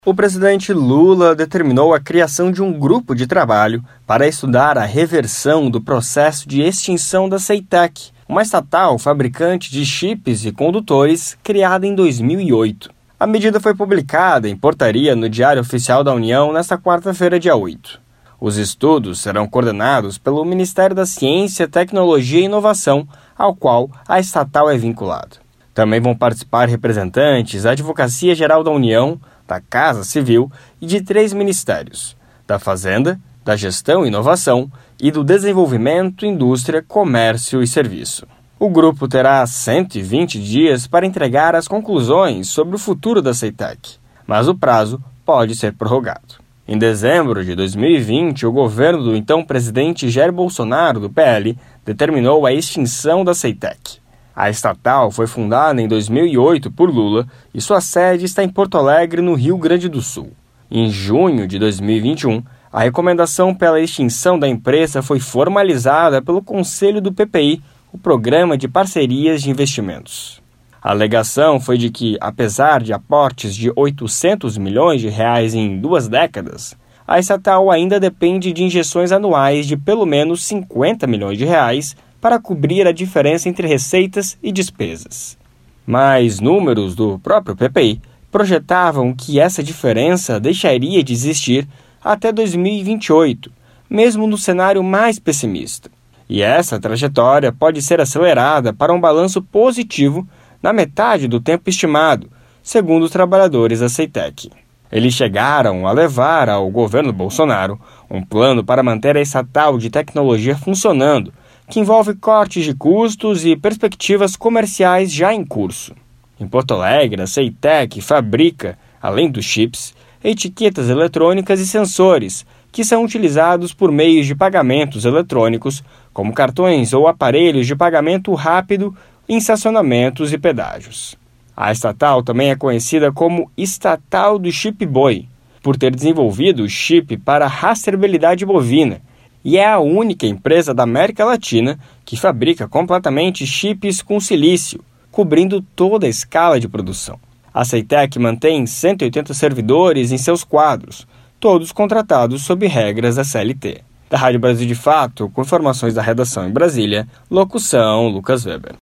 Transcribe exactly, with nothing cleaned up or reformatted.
O presidente Lula determinou a criação de um grupo de trabalho para estudar a reversão do processo de extinção da Ceitec, uma estatal fabricante de chips e condutores criada em dois mil e oito. A medida foi publicada em portaria no Diário Oficial da União nesta quarta-feira, dia oito. Os estudos serão coordenados pelo Ministério da Ciência, Tecnologia e Inovação, ao qual a estatal é vinculada. Também vão participar representantes da Advocacia Geral da União, da Casa Civil e de três ministérios, da Fazenda, da Gestão e Inovação e do Desenvolvimento, Indústria, Comércio e Serviço. O grupo terá cento e vinte dias para entregar as conclusões sobre o futuro da Ceitec, mas o prazo pode ser prorrogado. Em dezembro de dois mil e vinte, o governo do então presidente Jair Bolsonaro, do P L, determinou a extinção da Ceitec. A estatal foi fundada em dois mil e oito por Lula e sua sede está em Porto Alegre, no Rio Grande do Sul. Em junho de dois mil e vinte e um, a recomendação pela extinção da empresa foi formalizada pelo Conselho do P P I, o Programa de Parcerias de Investimentos. A alegação foi de que, apesar de aportes de oitocentos milhões de reais em duas décadas, a estatal ainda depende de injeções anuais de pelo menos cinquenta milhões de reais para cobrir a diferença entre receitas e despesas. Mas números do próprio P P I projetavam que essa diferença deixaria de existir até dois mil e vinte e oito, mesmo no cenário mais pessimista. E essa trajetória pode ser acelerada para um balanço positivo na metade do tempo estimado, segundo os trabalhadores da Ceitec. Eles chegaram a levar ao governo Bolsonaro um plano para manter a estatal de tecnologia funcionando, que envolve cortes de custos e perspectivas comerciais já em curso. Em Porto Alegre, a Ceitec fabrica, além dos chips, etiquetas eletrônicas e sensores, que são utilizados por meios de pagamentos eletrônicos, como cartões ou aparelhos de pagamento rápido em estacionamentos e pedágios. A estatal também é conhecida como Estatal do Chip Boi, por ter desenvolvido o chip para rastreabilidade bovina, e é a única empresa da América Latina que fabrica completamente chips com silício, cobrindo toda a escala de produção. A Ceitec mantém cento e oitenta servidores em seus quadros, todos contratados sob regras da C L T. Da Rádio Brasil de Fato, com informações da redação em Brasília, locução Lucas Weber.